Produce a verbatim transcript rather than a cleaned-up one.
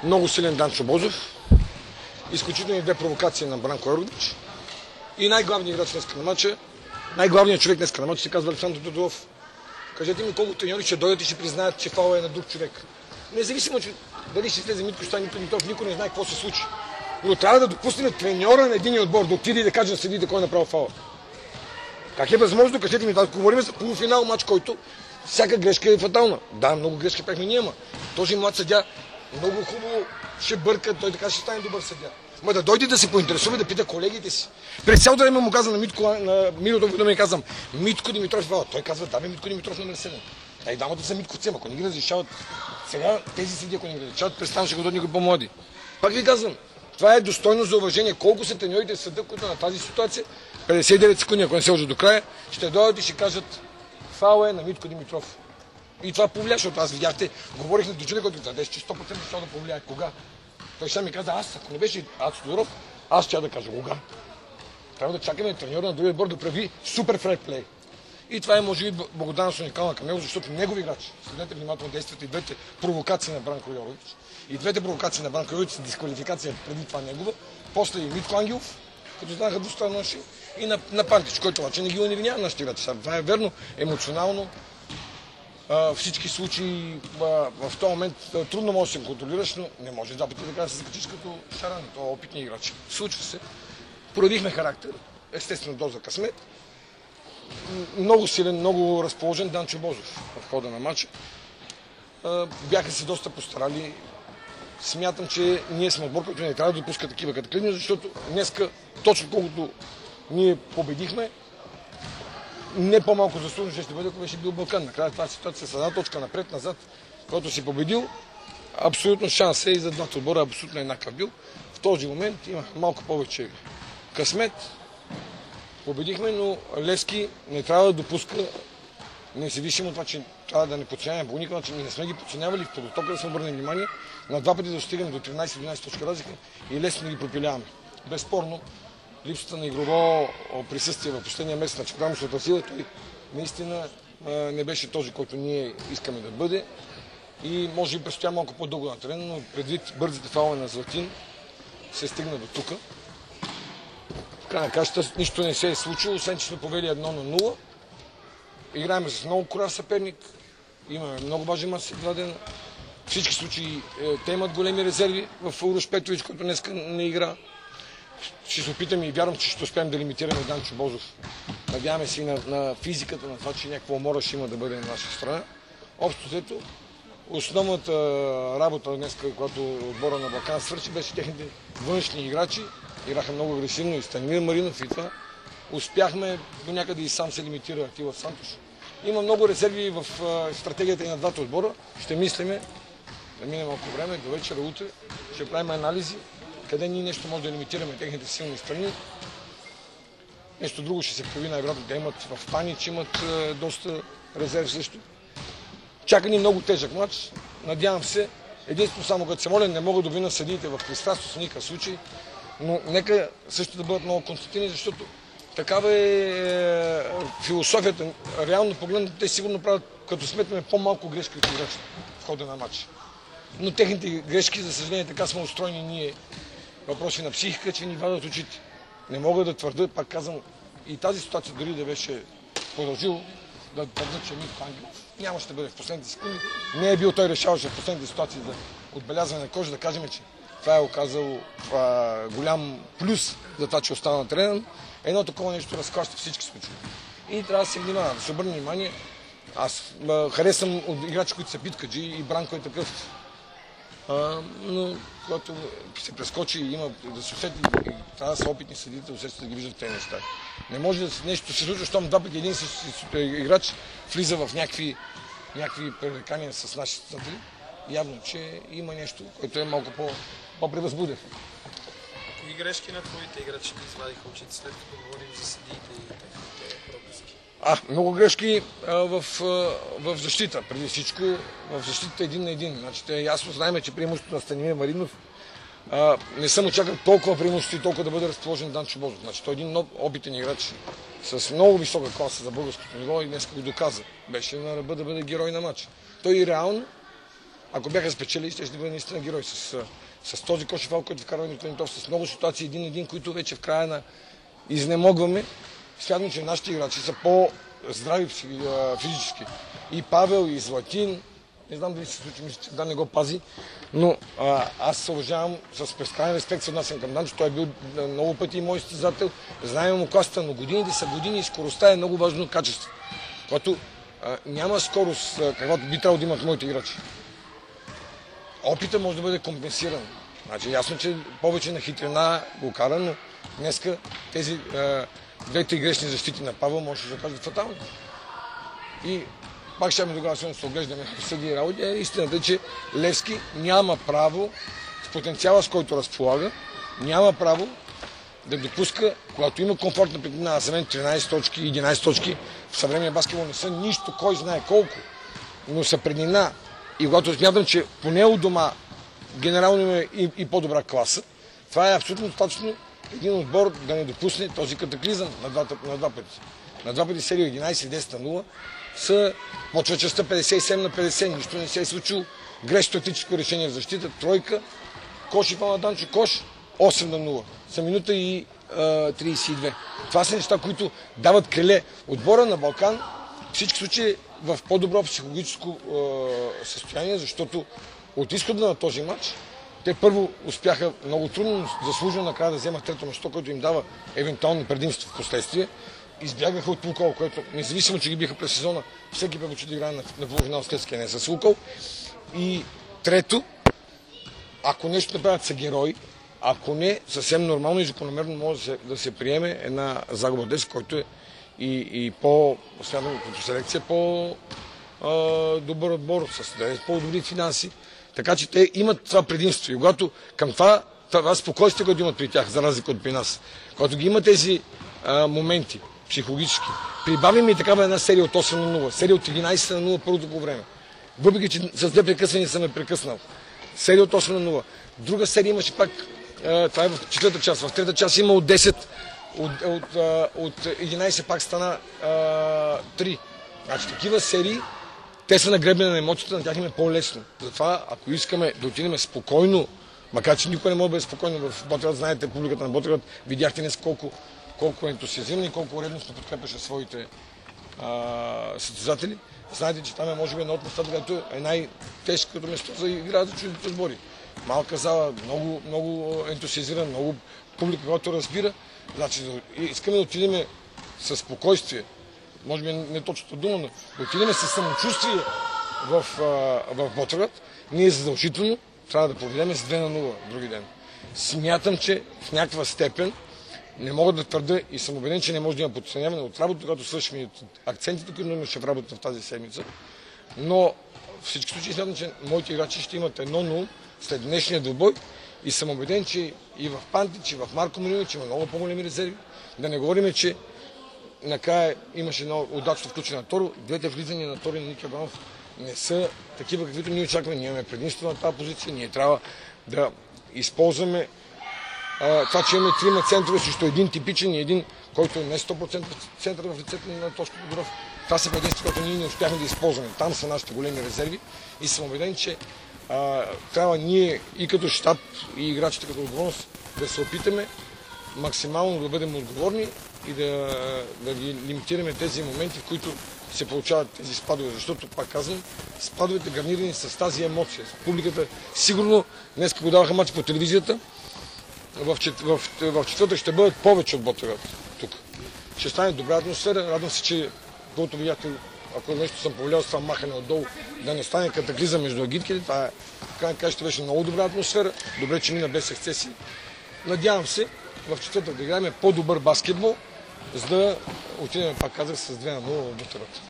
много силен Данчо Бозов, изключителни две провокации на Бранко Йорович и най-главният играч днес на матча, най-главният човек днес на матча се казва Александър Тодоров. Кажете ми колко треньори ще дойдат и ще признаят, че фаула е на друг човек. Независимо, че дали ще слезе Митко Стойнев, никой не знае какво се случи. Но трябва да допуснем треньора на един отбор да отиде и да каже на съдиите кой е направил фаула. Как е възможно? Кажете ми, да говорим за полуфинал матч, който всяка грешка е фатална. Да, много грешки правихме ние, ама този млад съдия много хубаво ще бърка, той така ще стане добър съдия. Ма да дойде да се поинтересува, да пита колегите си. През цялото време му каза на Митко, на Мирото, да ми казвам, Митко Димитров фаула. Той казва, да бе, Митко Димитров номер седем. А и дамата са Митко Цем, ако не ги разрешават, сега тези съдии, ако не ги разрешават, представям, ще го дадат никой по-млади. Пак ви казвам, това е достойно за уважение. Колко са треньорите в съда, които на тази ситуация, петдесет и девет секунди, ако не се лъжа до края, ще дойдат и ще кажат, фаула е на Митко Димитров. И това повлия, защото аз видяхте, говорих на дочули, който каза, че сто процента ще да повлияе. Кога? Той ще ми каза, аз, ако не беше Ацо Тодоров, аз ще да кажа кога. Трябва да чакаме треньора на другия отбор да прави супер фрейплей. И това е, може би, благодарност уникална към него, защото негови играчи, следете внимателно действията и двете провокации на Бранко Йорович. И двете провокации на Бранко Йорович са дисквалификация преди това негова, после и Митко Ангелов, като знаеха двустранно наши, и на, на Пантич, който обаче не ги уневинява нашите играчи. Това е верно, емоционално. Всички случаи в този момент трудно можеш да се контролираш, но не може два пъти да се закачиш като шарани. Това е опитни играчи. Случва се. Проявихме характер, естествено доза късмет. Много силен, много разположен Данчо Бозов в хода на матча. Бяха се доста постарали. Смятам, че ние сме отбор, който не трябва да допуска такива катаклизми, защото днеска, точно колкото ние победихме, не по-малко заслужено ще бъде, ако беше бил Балкан. Накрая това ситуация с една точка напред-назад, който си победил, абсолютно шанс е и за двата отбора, абсолютно еднакъв бил. В този момент има малко повече късмет. Победихме, но Левски не трябва да допуска, независимо от това, че трябва да не подценяваме по никакъв начин. Ние не сме ги подценявали, в подготовка да сме обърнали внимание, на два пъти да достигаме до тринайсет-дванайсет точка разлика и лесно да ги пропиляваме. Безспорно, липсата на игрово присъствие в последния месец на чемпионската сила, той наистина не беше този, който ние искаме да бъде. И може би престоя малко по-дълго на терена, но предвид бързите фаули на Златин се стигна до тук. В крайна каща нищо не се е случило, освен че сме повели едно на нула. Играем с много корав съперник, имаме много важен мач след два дена. В всички случаи те имат големи резерви в Урош Петрович, който днес не игра. Ще се опитаме и вярвам, че ще успеем да лимитираме Данчо Бозов. Надяваме се и на, на физиката, на това, че някаква умора ще има да бъде на наша страна. Общо взето, основната работа днес, когато отбора на Балкан свърши, беше техните външни играчи. Играха много агресивно и Станимир Маринов и това. Успяхме до някъде и сам се лимитира Атила Сантош. Има много резерви в стратегията и на двата отбора. Ще мислиме, да мине малко време, до вечера, утре, ще правим анализи, къде ние нещо може да лимитираме техните силни страни. Нещо друго ще се появи най-вероятно да имат в Панич, имат е, доста резерв също. Чака ни много тежък матч. Надявам се, единствено само като се моля, не мога да вина съдиите в пристрастност в никакъв случай, но нека също да бъдат много констативни, защото такава е философията. Реално погледнато, те сигурно правят, като сметнем, по-малко грешки от играчите в хода на матча. Но техните грешки, за съжаление, така сме устроени ние. Въпроси на психика, че ни вадат очите. Не мога да твърда, пак казвам, и тази ситуация дори да беше продължило, да твърда, че Митко Ангелов нямаше да бъде в последните секунди. Не е бил той решаваше в последните ситуации за отбелязване на кожа, да кажем, че това е оказало а, голям плюс за това, че остана на терена. Едно такова нещо разклаща всички случаи. И трябва да се внимава, да се обърне внимание. Аз а, харесвам от играчи, които са биткаджи, и Бранко е такъв. А, но когато се прескочи и има да се усети, трябва да са опитни съдите, усетят да ги виждат тези неща. Не може да нещо се случва, щом два пъти един играч влиза в някакви, някакви пререкания с нашите съдители. Явно, че има нещо, което е малко по-превъзбуден. Кои грешки на твоите играчи ти извадиха очите, след като говорим за съдиите и техните пропуски? А, много грешки а, в, а, в защита, преди всичко. В защита един на един. Значи, те ясно знаем, че преимуществото на Станимир Маринов а, не съм очаквал толкова преимущество и толкова да бъде разположен Данчо Бозов. Значи, той е един много опитен играч с много висока класа за българското ниво и днес го доказа. Беше на ръба да бъде герой на матча. Той и реално ако бяха спечели, ще да бъде наистина герой. С, с този Кошефал, който вкарва Димитров, с много ситуации един-един, които вече в края на изнемогваме. Смятам, че нашите играчи са по-здрави физически. И Павел, и Златин. Не знам дали се случи, мисля, че да не го пази, но а, аз се уважавам с безкрайен респект, се отнасям към Данчо. Той е бил много пъти и мой състезател. Знаем му класата, но годините са години и скоростта е много важно качество. Когато а, няма скорост, а, каквато би трябвало да имат моите играчи. Опитът може да бъде компенсиран. Значи, ясно, че повече на хитрина го кара, но днеска тези а, двете грешни защити на Павел може да се окажат фатални. И пак ще ме тогава се оглеждаме съди и работи. Истината е, че Левски няма право, с потенциала, с който разполага, няма право да допуска, когато има комфортна преднина, за мен тринайсет точки, единайсет точки в съвременния баскетбол не са нищо, кой знае колко, но са преднина. И когато смятам, че поне у дома генерално има и, и по-добра класа, това е абсолютно достатъчно един отбор да не допусне този катаклизъм на, двата, на два пъти. На два пъти серия единайсет и десет на нула са почва частта петдесет и седем на петдесет, нищо не се е случило. Грешно тактическо решение в защита, тройка, Кошефал на Данчо, кош, осем на нула. За минута и а, трийсет и две. Това са неща, които дават криле. Отбора на Балкан всички случаи в по-добро психологическо а, състояние, защото от изхода на този матч те първо успяха много трудно, но заслужено накрая да вземат трето място, което им дава евентуално предимство в последствие. Избягаха от Лукол, което независимо, че ги биха през сезона, всеки предпочита да играе на, на полуфинал с Левски, не с Лукол. И трето, ако нещо направят са герои, ако не, съвсем нормално и закономерно може да се, да се приеме една загуба десет, който е и, и по, смятам, като селекция, по-добър отбор, с да е по-добри финанси. Така че те имат това предимство. И когато към това, това спокойствие, което имат при тях, за разлика от при нас, когато ги има тези а, моменти, психологически, прибавим и такава една серия от осем на нула, серия от единайсет на нула първото по време. Въпреки че с две прекъсвания съм ме прекъснал. Серия от осем на нула. Друга серия имаше пак, а, това е в четвърта част, в трета част има от десет, от, от, а, от единайсет пак стана а, три. Значи такива серии, те са нагребени на емоцията, на тях им е по-лесно. Затова, ако искаме да отидем спокойно, макар че никой не може да бъде спокойно в Ботевград, знаете, публиката на Ботевград, видяхте днес колко, колко ентусиазирани и колко редностно подкрепяше своите а, състезатели. Знаете, че там е може би едно от местата, където е най-тежкото место за игра за чуждите сбори. Малка зала, много, много ентусиазиран, много публика, която разбира. Значи, искаме да отидем със спокойствие, може би не точната дума, но да отидем със самочувствие в, в Ботевград, ние задължително трябва да победим с две на нула други ден. Смятам, че в някаква степен не мога да твърда и съм убеден, че не може да има подценяване от работа, когато свършим и акцентите, които имаше в работата в тази седмица. Но в всички случаи смятам, че моите играчи ще имат едно нула след днешния двубой и съм убеден, че и в Пантич, и в Марко Милинович има много по-големи резерви. Да не говорим, че накрая имаше едно удачно включване на Торо. Двете влизания на Торо и на Ники Абрамов не са такива, каквито ние очакваме. Ние имаме предимство на тази позиция. Ние трябва да използваме а, това, че имаме трима центрове срещу един типичен и един, който е не сто процента център в лицето на Тошко Тодоров. Това са предимства, които ние не успяхме да използваме. Там са нашите големи резерви и съм убеден, че а, трябва ние и като щаб, и играчите като отговорност да се опитаме максимално да бъдем отговорни и да, да ги лимитираме тези моменти, в които се получават тези спадове. Защото, пак казвам, спадовете гарнирани с тази емоция. Публиката сигурно, днес го даваха мач по телевизията, в, в, в четвъртък ще бъдат повече от Ботевград тук. Ще стане добра атмосфера. Радвам се, че когато видяхте, ако нещо съм повлиял с това махане отдолу, да не стане катаклизъм между агитките. Това е, край на ще беше много добра атмосфера. Добре, че мина без ексцесии. Надявам се в четвъртък да играем по-добър баскетбол, за да отидем, пак казах, с две на нула в Ботевград.